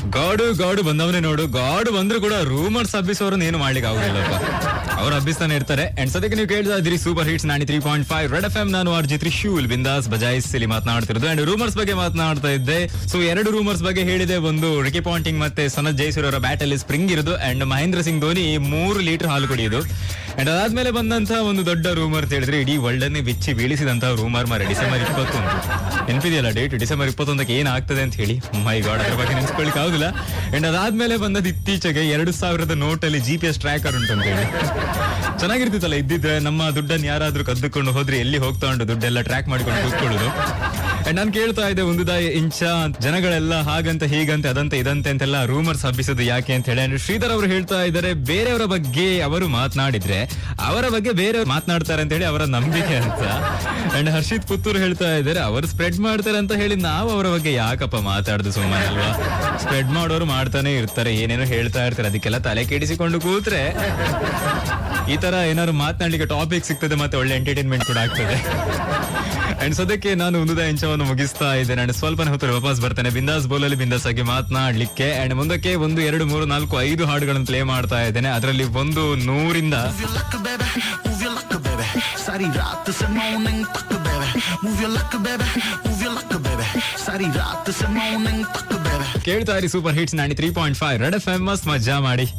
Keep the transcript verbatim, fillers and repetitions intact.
ಗಾಡು ಗಾಡು ಬಂದವನೇ ನೋಡು, ಗಾಡು ಬಂದ್ರು ಕೂಡ ರೂಮರ್ಸ್ ಹಬ್ಬಿಸೋರನ್ನ ಏನು ಮಾಡ್ಲಿಕ್ಕೆ ಆಗುದಿಲ್ಲಪ್ಪ, ಅವ್ರು ಹಬ್ಬಿಸ್ತಾನೆ ಇರ್ತಾರೆ. ಅಂಡ್ ಸದ್ಯಕ್ಕೆ ನೀವು ಕೇಳ್ತಾ ಇದ್ರಿ super hits ninety three point five red F M. ನಾನು ಆರ್ಜಿ ತ್ರಿಶೂಲ್ ಬಿಂದಾಸ್ ಬಜಾಯಿಸ್ ಇಲ್ಲಿ ಮಾತನಾಡ್ತಿರೋದು. ಅಂಡ್ ರೂಮರ್ಸ್ ಬಗ್ಗೆ ಮಾತನಾಡ್ತಾ ಇದ್ದೆ. ಸೊ ಎರಡು ರೂಮರ್ಸ್ ಬಗ್ಗೆ ಹೇಳಿದೆ. ಒಂದು ರಿಕಿ ಪಾಂಟಿಂಗ್ ಮತ್ತೆ ಸನತ್ ಜಯಸೂರ್ ಅವರ ಬ್ಯಾಟಲ್ಲಿ ಸ್ಪ್ರಿಂಗ್ ಇರೋದು, ಅಂಡ್ ಮಹೇಂದ್ರ ಸಿಂಗ್ ಧೋನಿ ಮೂರು ಲೀಟರ್ ಹಾಲು ಕುಡಿಯೋದು. ಅಂಡ್ ಅದಾದ್ಮೇಲೆ ಬಂದಂತ ಒಂದು ದೊಡ್ಡ ರೂಮರ್ ಅಂತ ಹೇಳಿದ್ರೆ ಇಡೀ ವರ್ಲ್ಡ್ ಅನ್ನೇ ಬಿಚ್ಚಿ ಬೀಳಿಸಿದಂತ ರೂಮರ್ ಮಾರ ಡಿಸೆಂಬರ್ ಇಪ್ಪತ್ತೊಂದು ನೆನಪಿದೆಯಲ್ಲ ಡೇಟ್, ಡಿಸೆಂಬರ್ ಇಪ್ಪತ್ತೊಂದಕ್ಕೆ ಏನಾಗ್ತದೆ ಅಂತ ಹೇಳಿ. ಮೈ ಗಾಡ್, ಅದ್ರ ಬಗ್ಗೆ ನೆನ್ಸ್ಕೊಳ್ಳಿಕ್ ಆಗುದಿಲ್ಲ. ಅಂಡ್ ಅದಾದ್ಮೇಲೆ ಬಂದದ್ದು ಇತ್ತೀಚೆಗೆ ಎರಡು ಸಾವಿರದ ನೋಟಲ್ಲಿ ಜಿ ಪಿ ಎಸ್ ಟ್ರ್ಯಾಕರ್ ಉಂಟು ಅಂತ ಹೇಳಿ. ಚೆನ್ನಾಗಿರ್ತಿತ್ತಲ್ಲ ಇದ್ದಿದ್ರೆ, ನಮ್ಮ ದುಡ್ಡನ್ನು ಯಾರಾದ್ರೂ ಕದ್ದುಕೊಂಡು ಹೋದ್ರೆ ಎಲ್ಲಿ ಹೋಗ್ತಾ ಉಂಟು ದುಡ್ಡೆಲ್ಲ ಟ್ರ್ಯಾಕ್ ಮಾಡಿಕೊಂಡು ಕೂತ್ಕೊಳ್ಳೋದು. ಅಂಡ್ ನಾನು ಕೇಳ್ತಾ ಇದ್ದೆ ಒಂದು ಇಂಚ ಜನಗಳೆಲ್ಲ ಹಾಗಂತ ಹೀಗಂತೆ ಅದಂತೆ ಇದಂತೆ ಅಂತೆಲ್ಲ ರೂಮರ್ಸ್ ಹಬ್ಬಿಸೋದು ಯಾಕೆ ಅಂತ ಹೇಳಿ. ಅಂಡ್ ಶ್ರೀಧರ್ ಅವರು ಹೇಳ್ತಾ ಇದ್ದಾರೆ ಬೇರೆಯವರ ಬಗ್ಗೆ ಅವರು ಮಾತನಾಡಿದ್ರೆ ಅವರ ಬಗ್ಗೆ ಬೇರೆಯವ್ರು ಮಾತನಾಡ್ತಾರೆ ಅಂತ ಹೇಳಿ ಅವರ ನಂಬಿಕೆ ಅಂತ. ಅಂಡ್ ಹರ್ಷಿತ್ ಪುತ್ತೂರು ಹೇಳ್ತಾ ಇದ್ದಾರೆ ಅವರು ಸ್ಪ್ರೆಡ್ ಮಾಡ್ತಾರೆ ಅಂತ ಹೇಳಿ ನಾವು ಅವರ ಬಗ್ಗೆ ಯಾಕಪ್ಪ ಮಾತಾಡುದು, ಸುಮ್ಮನೆ ಅಲ್ವಾ. ಸ್ಪ್ರೆಡ್ ಮಾಡೋರು ಮಾಡ್ತಾನೆ ಇರ್ತಾರೆ, ಏನೇನೋ ಹೇಳ್ತಾ ಇರ್ತಾರೆ, ಅದಕ್ಕೆಲ್ಲ ತಲೆ ಕೆಡಿಸಿಕೊಂಡು ಕೂತ್ರೆ ಈ ತರ ಏನಾದ್ರು ಮಾತನಾಡ್ಲಿಕ್ಕೆ ಟಾಪಿಕ್ ಸಿಗ್ತದೆ, ಮತ್ತೆ ಒಳ್ಳೆ ಎಂಟರ್ಟೈನ್ಮೆಂಟ್ ಕೂಡ ಆಗ್ತದೆ. ಅಂಡ್ ಸದ್ಯಕ್ಕೆ ನಾನು ಉಂದುದ ಇಂಚವನ್ನು ಮುಗಿಸ್ತಾ ಇದ್ದೇನೆ. ಅಂಡ್ ಸ್ವಲ್ಪನೇ ಹೊತ್ತು ವಾಪಸ್ ಬರ್ತೇನೆ ಬಿಂದಾಸ್ ಬೋಲಲ್ಲಿ ಬಿಂದಾಸ್ ಆಗಿ ಮಾತನಾಡ್ಲಿಕ್ಕೆ. ಅಂಡ್ ಮುಂದಕ್ಕೆ ಒಂದು ಎರಡು ಮೂರು ನಾಲ್ಕು ಐದು ಹಾಡುಗಳನ್ನು ಪ್ಲೇ ಮಾಡ್ತಾ ಇದ್ದೇನೆ. ಅದರಲ್ಲಿ ಒಂದು ನೂರಿಂದ ಕೇಳ್ತಾ ಇರಿ super hits ninety three point five red F M. ಮಸ್ತ್ ಮಜಾ ಮಾಡಿ.